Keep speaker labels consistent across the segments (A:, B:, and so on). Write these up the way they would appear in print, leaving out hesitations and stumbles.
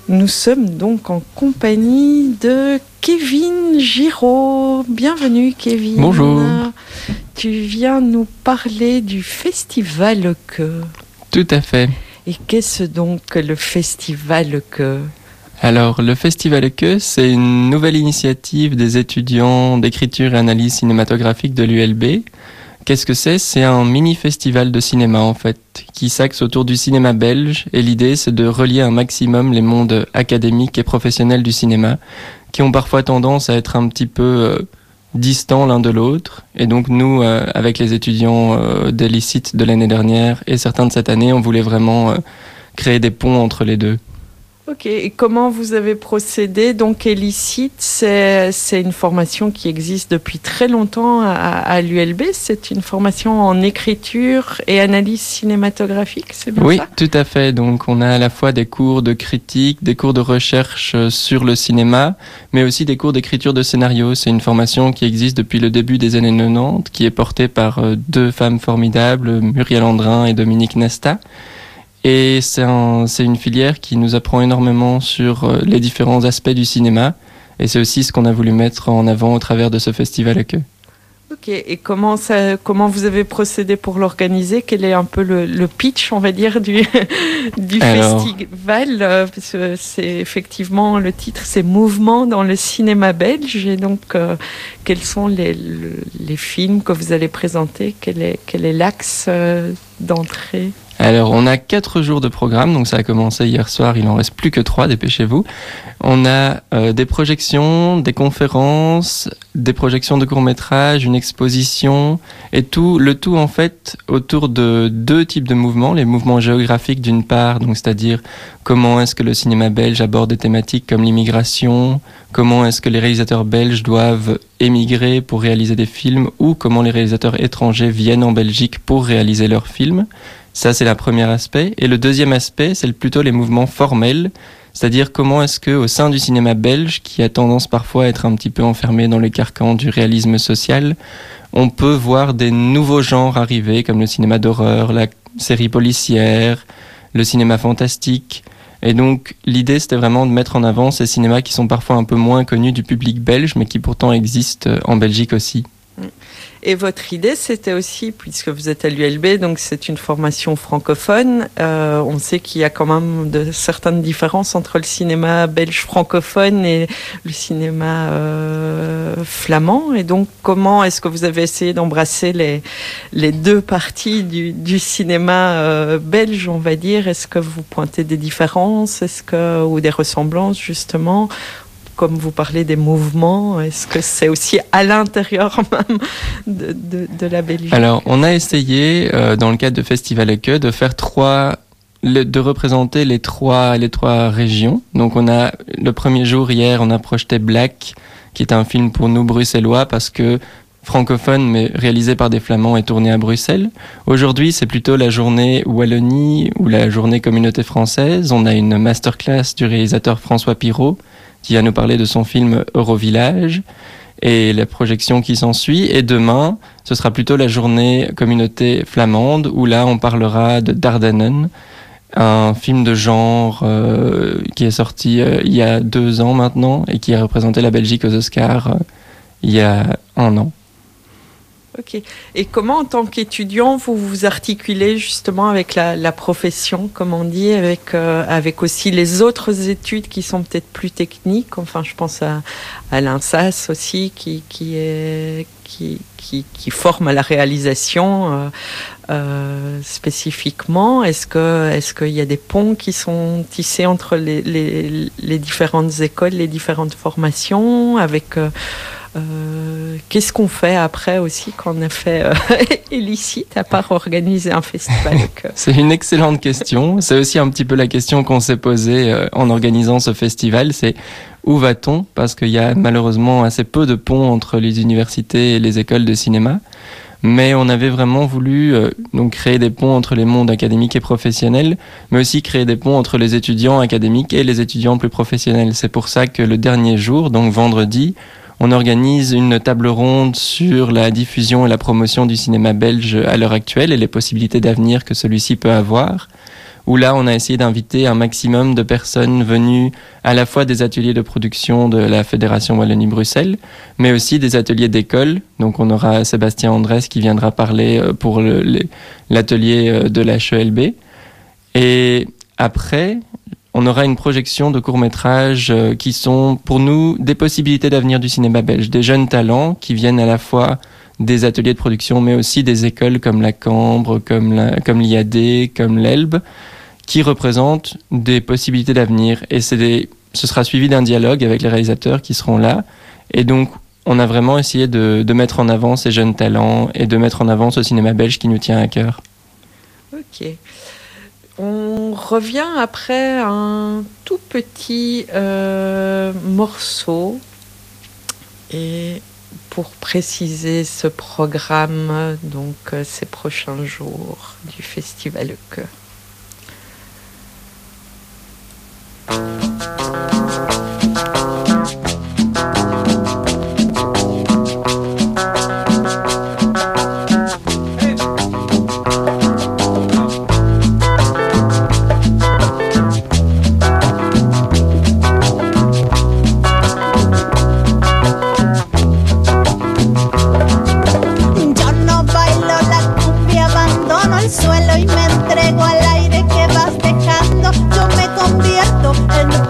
A: Nous sommes donc en compagnie de Kevin Giraud. Bienvenue Kevin.
B: Bonjour.
A: Tu viens nous parler du Festival Que.
B: Tout à fait.
A: Et qu'est-ce donc que le Festival Que ?
B: Alors, le Festival Que, c'est une nouvelle initiative des étudiants d'écriture et analyse cinématographique de l'ULB. Qu'est-ce que c'est ? C'est un mini-festival de cinéma, en fait, qui s'axe autour du cinéma belge. Et l'idée, c'est de relier un maximum les mondes académiques et professionnels du cinéma, qui ont parfois tendance à être un petit peu distants l'un de l'autre. Et donc, nous, avec les étudiants d'Elicit de l'année dernière et certains de cette année, on voulait vraiment créer des ponts entre les deux.
A: Ok, et comment vous avez procédé ? Donc Elicit, c'est une formation qui existe depuis très longtemps à l'ULB. C'est une formation en écriture et analyse cinématographique, c'est bien
B: oui,
A: ça ?
B: Tout à fait. Donc on a à la fois des cours de critique, des cours de recherche sur le cinéma, mais aussi des cours d'écriture de scénario. C'est une formation qui existe depuis le début des années 90, qui est portée par deux femmes formidables, Muriel Andrin et Dominique Nesta. Et c'est une filière qui nous apprend énormément sur les différents aspects du cinéma. Et c'est aussi ce qu'on a voulu mettre en avant au travers de ce festival Que.
A: Ok, et comment vous avez procédé pour l'organiser ? Quel est un peu le pitch, on va dire, du festival ? Parce que c'est effectivement, le titre, c'est Mouvement dans le cinéma belge. Et donc, quels sont les films que vous allez présenter ? Quel est l'axe d'entrée ?
B: Alors, on a 4 jours de programme, donc ça a commencé hier soir, il en reste plus que 3, dépêchez-vous. On a des projections, des conférences, des projections de courts-métrages, une exposition, et le tout en fait autour de 2 types de mouvements. Les mouvements géographiques d'une part, donc c'est-à-dire comment est-ce que le cinéma belge aborde des thématiques comme l'immigration, comment est-ce que les réalisateurs belges doivent émigrer pour réaliser des films, ou comment les réalisateurs étrangers viennent en Belgique pour réaliser leurs films. Ça, c'est le premier aspect. Et le deuxième aspect, c'est plutôt les mouvements formels, c'est-à-dire comment est-ce qu'au sein du cinéma belge, qui a tendance parfois à être un petit peu enfermé dans les carcans du réalisme social, on peut voir des nouveaux genres arriver, comme le cinéma d'horreur, la série policière, le cinéma fantastique. Et donc, l'idée, c'était vraiment de mettre en avant ces cinémas qui sont parfois un peu moins connus du public belge, mais qui pourtant existent en Belgique aussi.
A: Et votre idée, c'était aussi, puisque vous êtes à l'ULB, donc c'est une formation francophone, on sait qu'il y a quand même certaines différences entre le cinéma belge francophone et le cinéma flamand. Et donc, comment est-ce que vous avez essayé d'embrasser les deux parties du cinéma belge, on va dire ? Est-ce que vous pointez des différences, ou des ressemblances, justement ? Comme vous parlez des mouvements, est-ce que c'est aussi à l'intérieur même de la Belgique ?
B: Alors, on a essayé, dans le cadre de Festival Que, de faire de représenter les trois régions. Donc, on a, le premier jour, hier, on a projeté Black, qui est un film pour nous bruxellois, parce que francophone, mais réalisé par des Flamands et tourné à Bruxelles. Aujourd'hui, c'est plutôt la journée Wallonie ou la journée communauté française. On a une masterclass du réalisateur François Pirot, qui va nous parler de son film Eurovillage et la projection qui s'ensuit. Et demain, ce sera plutôt la journée communauté flamande, où là, on parlera de Dardanen, un film de genre qui est sorti il y a 2 ans maintenant et qui a représenté la Belgique aux Oscars il y a 1 an.
A: Ok. Et comment, en tant qu'étudiant, vous vous articulez justement avec la profession, comme on dit, avec aussi les autres études qui sont peut-être plus techniques. Enfin, je pense à l'INSAS aussi, qui forme à la réalisation spécifiquement. Est-ce qu'il y a des ponts qui sont tissés entre les différentes écoles, les différentes formations, avec qu'est-ce qu'on fait après aussi quand on a fait Elicit, à part organiser un festival Que.
B: C'est une excellente question. C'est aussi un petit peu la question qu'on s'est posée en organisant ce festival. C'est où va-t-on ? Parce qu'il y a malheureusement assez peu de ponts entre les universités et les écoles de cinéma. Mais on avait vraiment voulu donc créer des ponts entre les mondes académiques et professionnels, mais aussi créer des ponts entre les étudiants académiques et les étudiants plus professionnels. C'est pour ça que le dernier jour, donc vendredi, on organise une table ronde sur la diffusion et la promotion du cinéma belge à l'heure actuelle et les possibilités d'avenir que celui-ci peut avoir, où là, on a essayé d'inviter un maximum de personnes venues à la fois des ateliers de production de la Fédération Wallonie-Bruxelles, mais aussi des ateliers d'école. Donc, on aura Sébastien Andrès qui viendra parler pour l'atelier de l'HELB. Et après, on aura une projection de courts-métrages qui sont, pour nous, des possibilités d'avenir du cinéma belge. Des jeunes talents qui viennent à la fois des ateliers de production, mais aussi des écoles comme la Cambre, comme l'IAD, comme l'Elbe, qui représentent des possibilités d'avenir. Et ce sera suivi d'un dialogue avec les réalisateurs qui seront là. Et donc, on a vraiment essayé de mettre en avant ces jeunes talents et de mettre en avant ce cinéma belge qui nous tient à cœur.
A: Ok. On revient après un tout petit morceau. Et pour préciser ce programme, donc ces prochains jours du Festival Le Cœur.
C: Suelo y me entrego al aire que vas dejando. Yo me convierto en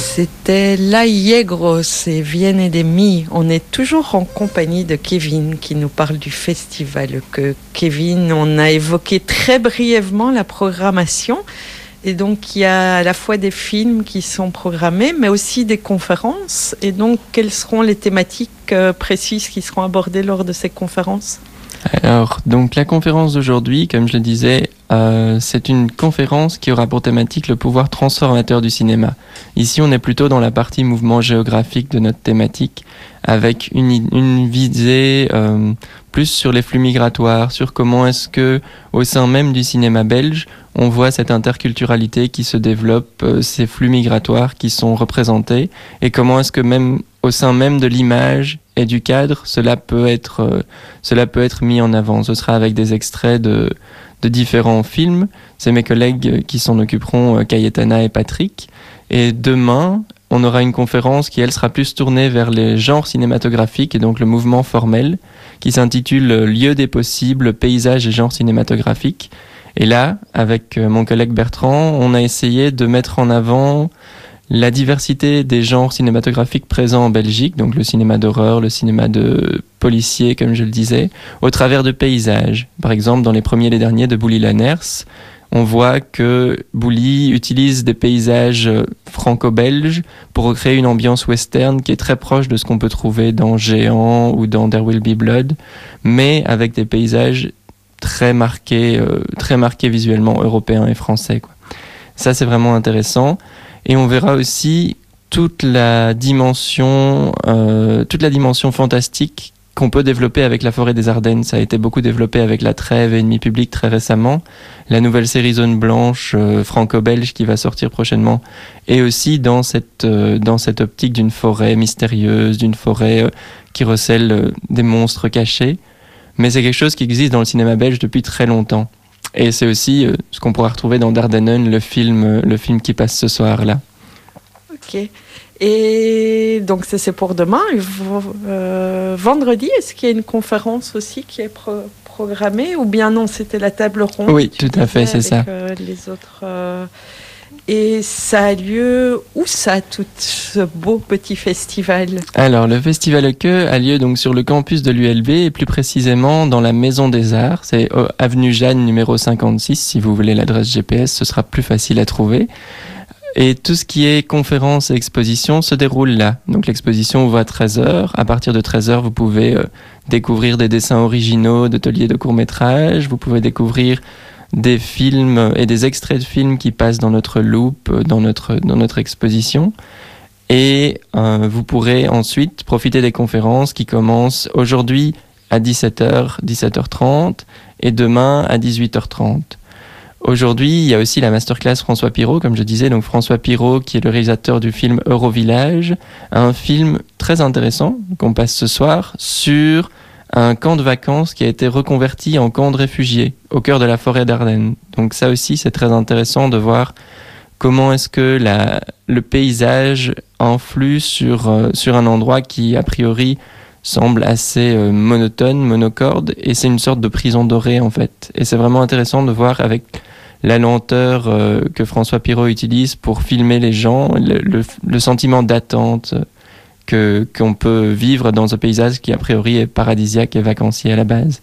A: C'était La Yegros et Viene de Mi. On est toujours en compagnie de Kevin qui nous parle du festival. Kevin, on a évoqué très brièvement la programmation. Et donc, il y a à la fois des films qui sont programmés, mais aussi des conférences. Et donc, quelles seront les thématiques précises qui seront abordées lors de ces conférences ?
B: Alors, donc la conférence d'aujourd'hui, comme je le disais, c'est une conférence qui aura pour thématique le pouvoir transformateur du cinéma. Ici, on est plutôt dans la partie mouvement géographique de notre thématique, avec une visée plus sur les flux migratoires, sur comment est-ce que, au sein même du cinéma belge, on voit cette interculturalité qui se développe, ces flux migratoires qui sont représentés, et comment est-ce que même au sein même de l'image et du cadre, cela peut être mis en avant. Ce sera avec des extraits de différents films. C'est mes collègues qui s'en occuperont, Cayetana et Patrick. Et demain, on aura une conférence qui, elle, sera plus tournée vers les genres cinématographiques et donc le mouvement formel, qui s'intitule « Lieu des possibles, paysages et genres cinématographiques ». Et là, avec mon collègue Bertrand, on a essayé de mettre en avant la diversité des genres cinématographiques présents en Belgique, donc le cinéma d'horreur, le cinéma de policier, comme je le disais, au travers de paysages. Par exemple, dans les premiers et les derniers de Bouli Lanners, on voit que Bouli utilise des paysages franco-belges pour recréer une ambiance western qui est très proche de ce qu'on peut trouver dans Géant ou dans There Will Be Blood, mais avec des paysages très marqués visuellement européens et français, quoi. Ça, c'est vraiment intéressant. Et on verra aussi toute la dimension fantastique qu'on peut développer avec la forêt des Ardennes. Ça a été beaucoup développé avec La Trêve et Ennemi Public très récemment. La nouvelle série Zone Blanche franco-belge qui va sortir prochainement. Et aussi dans cette optique d'une forêt mystérieuse, d'une forêt qui recèle des monstres cachés. Mais c'est quelque chose qui existe dans le cinéma belge depuis très longtemps. Et c'est aussi ce qu'on pourra retrouver dans Dardenne, le film qui passe ce soir-là.
A: Ok. Et donc c'est pour demain. Vendredi, est-ce qu'il y a une conférence aussi qui est programmée ou bien non, c'était la table ronde?
B: Oui, tout à fait, c'est ça.
A: Les autres. Et ça a lieu où ça, tout ce beau petit festival?
B: Alors, le Festival Ecke a lieu donc sur le campus de l'ULB et plus précisément dans la Maison des Arts. C'est avenue Jeanne numéro 56. Si vous voulez l'adresse GPS, ce sera plus facile à trouver. Et tout ce qui est conférences et expositions se déroule là. Donc l'exposition ouvre à 13h. À partir de 13h, vous pouvez découvrir des dessins originaux d'ateliers de court-métrage. Vous pouvez découvrir des films et des extraits de films qui passent dans notre loop, dans notre exposition. Et vous pourrez ensuite profiter des conférences qui commencent aujourd'hui à 17h, 17h30 et demain à 18h30. Aujourd'hui, il y a aussi la masterclass François Pirot, comme je disais. Donc François Pirot, qui est le réalisateur du film Eurovillage, un film très intéressant qu'on passe ce soir sur un camp de vacances qui a été reconverti en camp de réfugiés au cœur de la forêt d'Ardennes. Donc ça aussi, c'est très intéressant de voir comment est-ce que le paysage influe sur un endroit qui, a priori, semble assez monotone, monocorde, et c'est une sorte de prison dorée, en fait. Et c'est vraiment intéressant de voir avec la lenteur que François Pirot utilise pour filmer les gens, le sentiment d'attente qu'on peut vivre dans un paysage qui a priori est paradisiaque et vacancier à la base.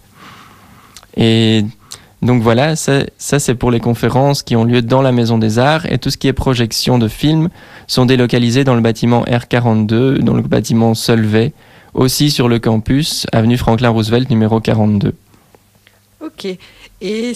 B: Et donc voilà, ça c'est pour les conférences qui ont lieu dans la Maison des Arts, et tout ce qui est projection de films sont délocalisés dans le bâtiment R42, dans le bâtiment Solvay, aussi sur le campus, avenue Franklin Roosevelt numéro 42. Ok.
A: Et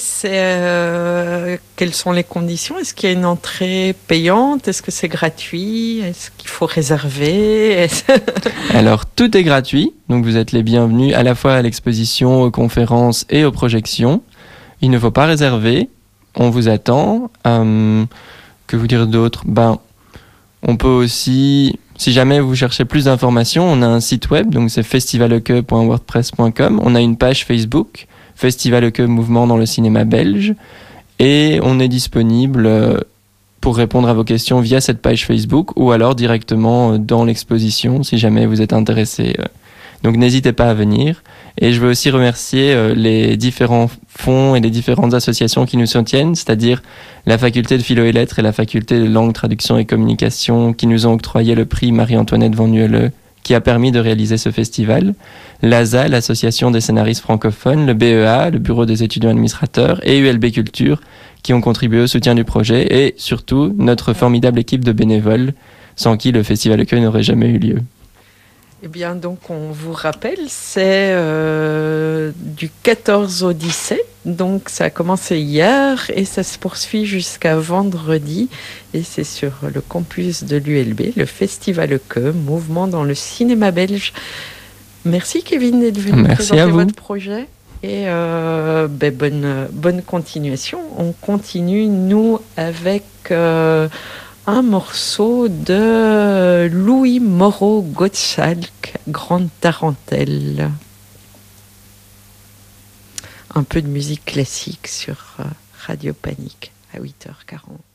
A: quelles sont les conditions? Est-ce qu'il y a une entrée payante? Est-ce que c'est gratuit? Est-ce qu'il faut réserver?
B: Alors, tout est gratuit. Donc, vous êtes les bienvenus à la fois à l'exposition, aux conférences et aux projections. Il ne faut pas réserver. On vous attend. Que vous dire d'autre? On peut aussi... Si jamais vous cherchez plus d'informations, on a un site web, donc c'est festivaleke.wordpress.com. On a une page Facebook, Festival Ecke Mouvement dans le cinéma belge. Et on est disponible pour répondre à vos questions via cette page Facebook ou alors directement dans l'exposition, si jamais vous êtes intéressé Donc n'hésitez pas à venir. Et je veux aussi remercier les différents fonds et les différentes associations qui nous soutiennent, c'est-à-dire la faculté de philo et lettres et la faculté de langue, traduction et communication qui nous ont octroyé le prix Marie-Antoinette Van Nuele qui a permis de réaliser ce festival, l'ASA, l'association des scénaristes francophones, le BEA, le bureau des étudiants administrateurs et ULB Culture qui ont contribué au soutien du projet et surtout notre formidable équipe de bénévoles sans qui le Festival Accueil n'aurait jamais eu lieu.
A: Eh bien, donc, on vous rappelle, c'est du 14 au 17. Donc, ça a commencé hier et ça se poursuit jusqu'à vendredi. Et c'est sur le campus de l'ULB, le Festival Accueil, mouvement dans le cinéma belge. Merci, Kevin, d'être venu présenter votre projet. Et bonne continuation. On continue, nous, avec... un morceau de Louis Moreau-Gottschalk, Grande Tarentelle. Un peu de musique classique sur Radio Panique à 8h40.